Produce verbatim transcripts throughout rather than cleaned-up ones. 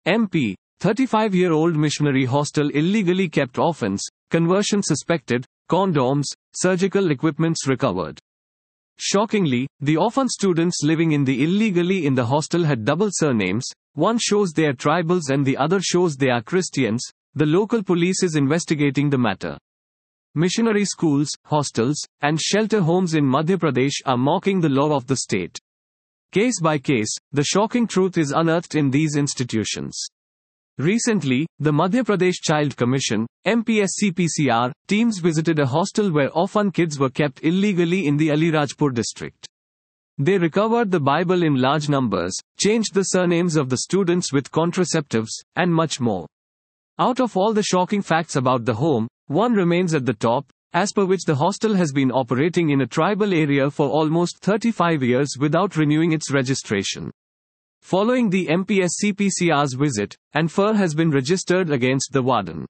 M P, thirty-five-year-old missionary hostel illegally kept orphans, conversion suspected, condoms, surgical equipments recovered. Shockingly, the orphan students living in the illegally in the hostel had double surnames, one shows they are tribals and the other shows they are Christians. The local police is investigating the matter. Missionary schools, hostels, and shelter homes in Madhya Pradesh are mocking the law of the state. Case by case, the shocking truth is unearthed in these institutions. Recently, the Madhya Pradesh Child Commission, M P S C P C R, teams visited a hostel where orphan kids were kept illegally in the Alirajpur district. They recovered the Bible in large numbers, changed the surnames of the students with contraceptives, and much more. Out of all the shocking facts about the home, one remains at the top, as per which the hostel has been operating in a tribal area for almost thirty-five years without renewing its registration. Following the M P S C P C R's visit, an F I R has been registered against the warden.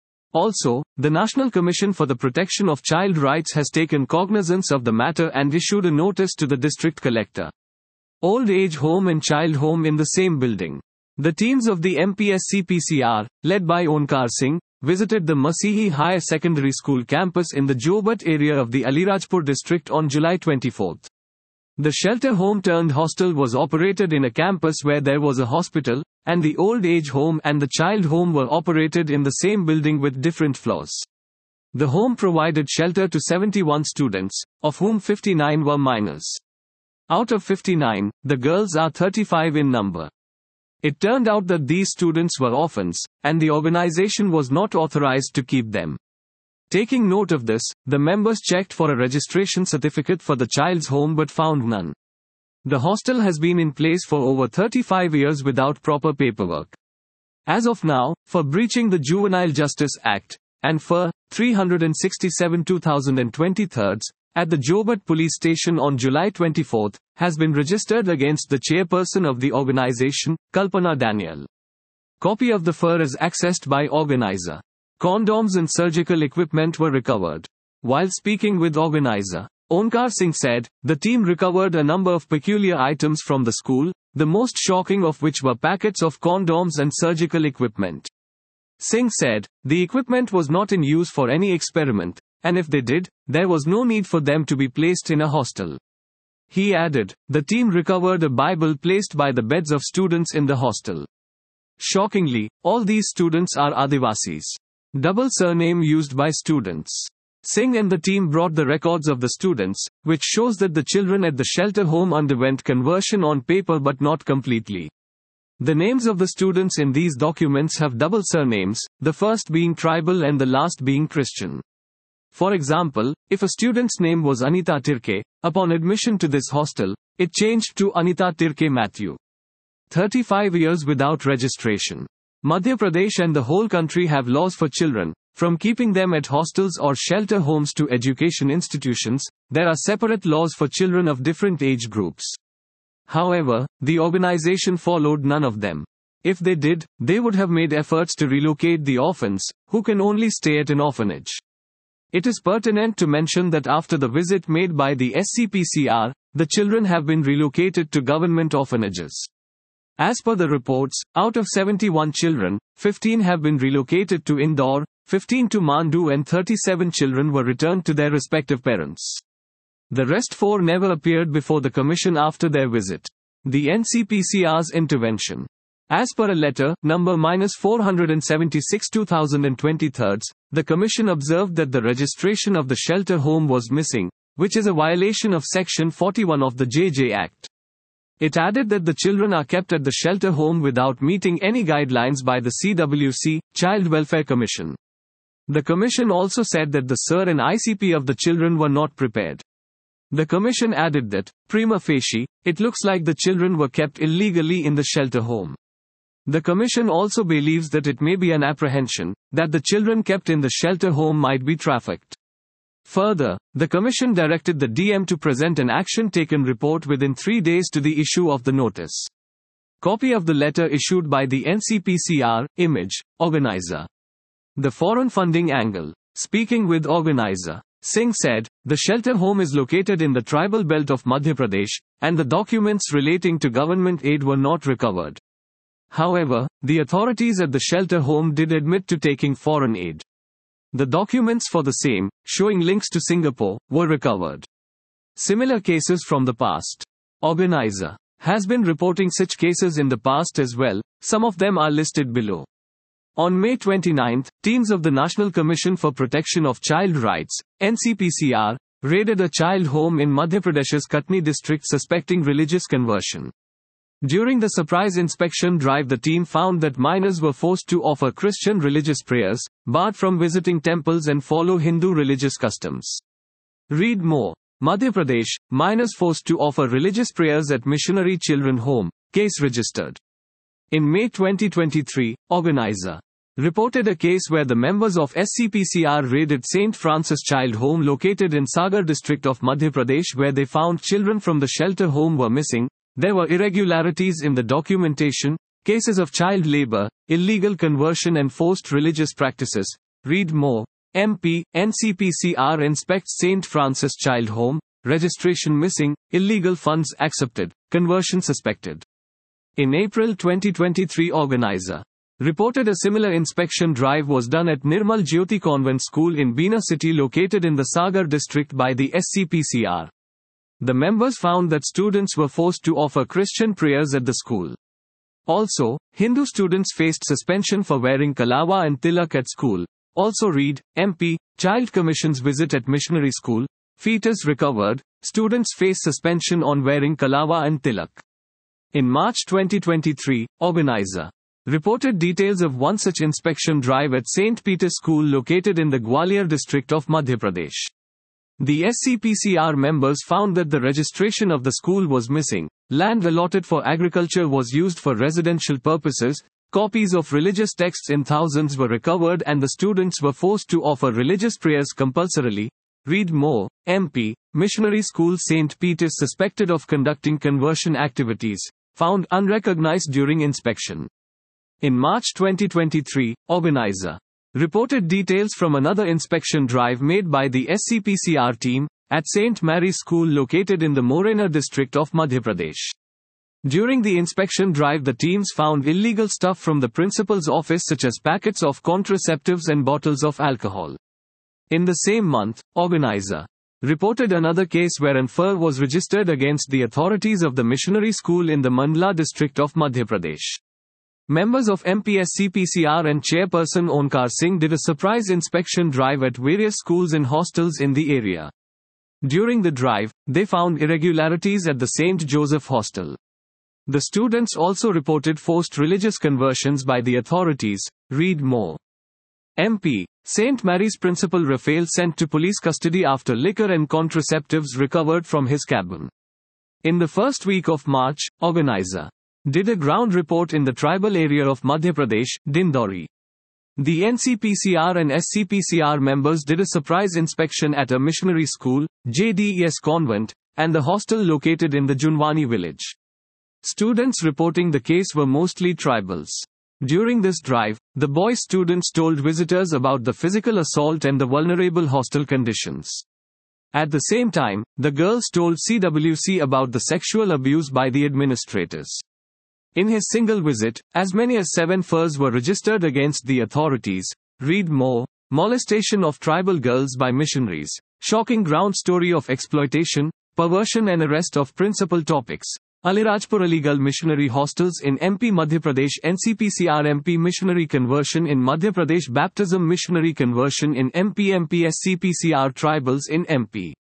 Also, the National Commission for the Protection of Child Rights has taken cognizance of the matter and issued a notice to the district collector. Old age home and child home in the same building. The teams of the M P S C P C R, led by Onkar Singh, visited the Masihi Higher Secondary School campus in the Jobat area of the Alirajpur district on July twenty-fourth. The shelter home turned hostel was operated in a campus where there was a hospital, and the old age home and the child home were operated in the same building with different floors. The home provided shelter to seventy-one students, of whom fifty-nine were minors. Out of fifty-nine, the girls are thirty-five in number. It turned out that these students were orphans, and the organization was not authorized to keep them. Taking note of this, the members checked for a registration certificate for the child's home but found none. The hostel has been in place for over thirty-five years without proper paperwork. As of now, for breaching the Juvenile Justice Act, and for three sixty-seven two thousand twenty-three, at the Jobat police station on July twenty-fourth, has been registered against the chairperson of the organization, Kalpana Daniel. Copy of the F I R is accessed by organizer. Condoms and surgical equipment were recovered. While speaking with organizer, Onkar Singh said, the team recovered a number of peculiar items from the school, the most shocking of which were packets of condoms and surgical equipment. Singh said, the equipment was not in use for any experiment, and if they did, there was no need for them to be placed in a hostel. He added, the team recovered a Bible placed by the beds of students in the hostel. Shockingly, all these students are Adivasis. Double surname used by students. Singh and the team brought the records of the students, which shows that the children at the shelter home underwent conversion on paper but not completely. The names of the students in these documents have double surnames, the first being tribal and the last being Christian. For example, if a student's name was Anita Tirke, upon admission to this hostel, it changed to Anita Tirke Matthew. thirty-five years without registration. Madhya Pradesh and the whole country have laws for children, from keeping them at hostels or shelter homes to education institutions. There are separate laws for children of different age groups. However, the organization followed none of them. If they did, they would have made efforts to relocate the orphans, who can only stay at an orphanage. It is pertinent to mention that after the visit made by the S C P C R, the children have been relocated to government orphanages. As per the reports, out of seventy-one children, fifteen have been relocated to Indore, fifteen to Mandu and thirty-seven children were returned to their respective parents. The rest four never appeared before the commission after their visit. The N C P C R's intervention. As per a letter, number four seventy-six two thousand twenty-three, the commission observed that the registration of the shelter home was missing, which is a violation of Section forty-one of the J J Act. It added that the children are kept at the shelter home without meeting any guidelines by the C W C, Child Welfare Commission. The commission also said that the S I R and I C P of the children were not prepared. The commission added that, prima facie, it looks like the children were kept illegally in the shelter home. The commission also believes that it may be an apprehension that the children kept in the shelter home might be trafficked. Further, the commission directed the D M to present an action taken report within three days to the issue of the notice. Copy of the letter issued by the N C P C R, image, organizer. The foreign funding angle. Speaking with organizer, Singh said, the shelter home is located in the tribal belt of Madhya Pradesh, and the documents relating to government aid were not recovered. However, the authorities at the shelter home did admit to taking foreign aid. The documents for the same, showing links to Singapore, were recovered. Similar cases from the past. Organizer has been reporting such cases in the past as well. Some of them are listed below. On May twenty-ninth, teams of the National Commission for Protection of Child Rights, N C P C R, raided a child home in Madhya Pradesh's Katni district suspecting religious conversion. During the surprise inspection drive, the team found that minors were forced to offer Christian religious prayers, barred from visiting temples and follow Hindu religious customs. Read more. Madhya Pradesh, minors forced to offer religious prayers at missionary children home, case registered. In May twenty twenty-three, Organizer reported a case where the members of S C P C R raided Saint Francis Child Home located in Sagar district of Madhya Pradesh, where they found children from the shelter home were missing. There were irregularities in the documentation, cases of child labor, illegal conversion and forced religious practices. Read more. M P, N C P C R inspects Saint Francis Child Home, registration missing, illegal funds accepted, conversion suspected. In April twenty twenty-three, Organizer reported a similar inspection drive was done at Nirmal Jyoti Convent School in Bina city located in the Sagar district by the S C P C R. The members found that students were forced to offer Christian prayers at the school. Also, Hindu students faced suspension for wearing kalawa and tilak at school. Also read, M P, Child Commission's visit at missionary school, fetus recovered, students face suspension on wearing kalawa and tilak. In March twenty twenty-three, Organizer reported details of one such inspection drive at Saint Peter's School located in the Gwalior district of Madhya Pradesh. The S C P C R members found that the registration of the school was missing, land allotted for agriculture was used for residential purposes, copies of religious texts in thousands were recovered and the students were forced to offer religious prayers compulsorily. Read more. M P, Missionary School Saint Peter's suspected of conducting conversion activities, found unrecognized during inspection. In March twenty twenty-three, Organizer reported details from another inspection drive made by the S C P C R team at Saint Mary's School located in the Morena district of Madhya Pradesh. During the inspection drive, the teams found illegal stuff from the principal's office such as packets of contraceptives and bottles of alcohol. In the same month, Organizer reported another case where an F I R was registered against the authorities of the missionary school in the Mandla district of Madhya Pradesh. Members of M P S C P C R and Chairperson Onkar Singh did a surprise inspection drive at various schools and hostels in the area. During the drive, they found irregularities at the Saint Joseph Hostel. The students also reported forced religious conversions by the authorities. Read more. M P, Saint Mary's principal Raphael sent to police custody after liquor and contraceptives recovered from his cabin. In the first week of March, Organizer did a ground report in the tribal area of Madhya Pradesh, Dindori. The N C P C R and S C P C R members did a surprise inspection at a missionary school, J D E S Convent, and the hostel located in the Junwani village. Students reporting the case were mostly tribals. During this drive, the boy students told visitors about the physical assault and the vulnerable hostel conditions. At the same time, the girls told C W C about the sexual abuse by the administrators. In his single visit, as many as seven F I Rs were registered against the authorities. Read more. Molestation of tribal girls by missionaries. Shocking ground story of exploitation, perversion and arrest of principal topics. Alirajpur Aligarh Missionary Hostels in M P Madhya Pradesh. N C P C R M P Missionary Conversion in Madhya Pradesh. Baptism Missionary Conversion in M P. M P S C P C R Tribals in M P.